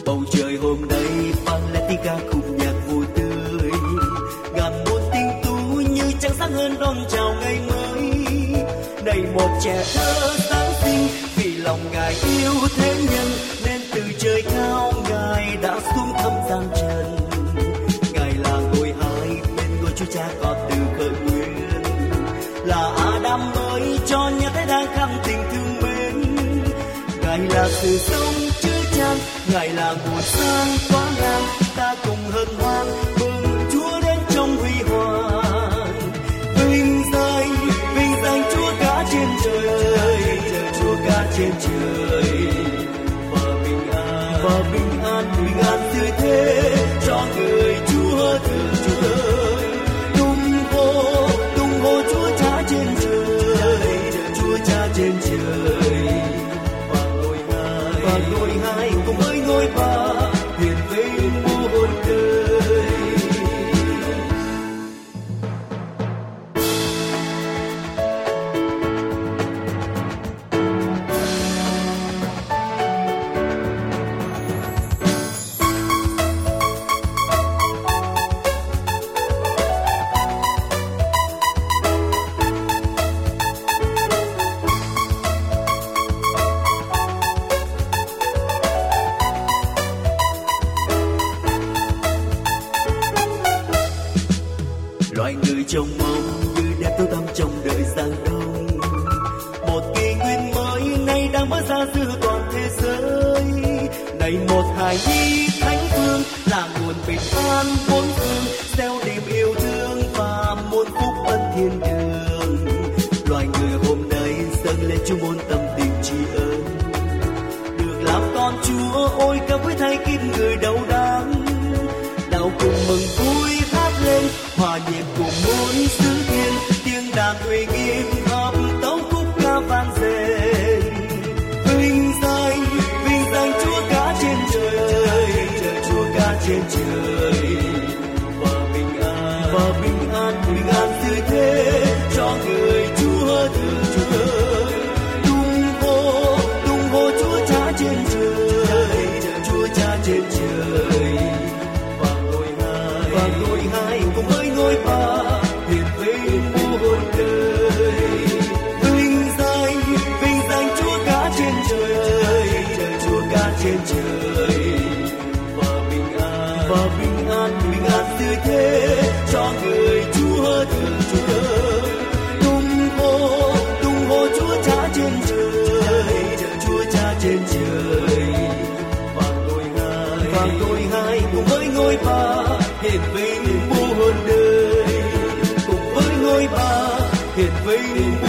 bầu trời hôm nay vang lên tiếng ca khúc nhạc vui tươi, ngàn muôn tinh tú như trăng sáng hơn đón chào ngày mới. Này một trẻ thơ sáng sinh, vì lòng ngài yêu thế nhân nên từ trời cao ngài đã xuống thăm gian trần. Ngài là ngôi hai bên ngôi Chúa Cha có từ khởi nguyên, là Adam mới cho nhà thế đang khăn tình thương mến. Ngài là sự sống chứa chan, ngài là nguồn sáng tỏa ngang, ta cùng hân hoan mừng Chúa đến trong huy hoàng. Vinh danh Chúa cả trên trời, Chúa cả trên trời, và bình an tươi thế cho người Chúa thương. Tung hô Chúa Cha trên trời, Chúa Cha trên trời, và ngôi hai cùng với ngôi ba hiển vinh muôn đời. Loài người trông mong như đêm tối tăm trong đời giang đông, một kỷ nguyên mới nay đang mở ra giữa toàn thế giới. Này một hài nhi thánh phương là nguồn bình an bốn phương, gieo niềm yêu thương và muôn phúc ân thiên đường. Loài người hôm nay dâng lên Chúa muôn tâm tình tri ân, được làm con Chúa ôi ca với thay kiếp người đầu đắng. Nào cùng mừng vui hát lên, hòa nhịp cùng muôn xứ thiên, tiếng đàn uy nghiêm hợp tấu khúc ca vang dền. Vinh danh Chúa cả trên trời, Chúa cả trên trời, và bình an tươi thế cho người Chúa thương. Tung hô Chúa Cha trên trời, Chúa Cha trên trời, và ngôi hai cùng với ngôi ba hiển vinh muôn đời. Vinh danh Chúa cả trên trời, Chúa cả trên trời, và bình an tươi thế cho người Chúa thương. Tung hô Chúa Cha trên trời, Chúa Cha trên trời, và ngôi hai cùng với ngôi ba hiển vinh muôn đời, cùng với ngôi ba hiển vinh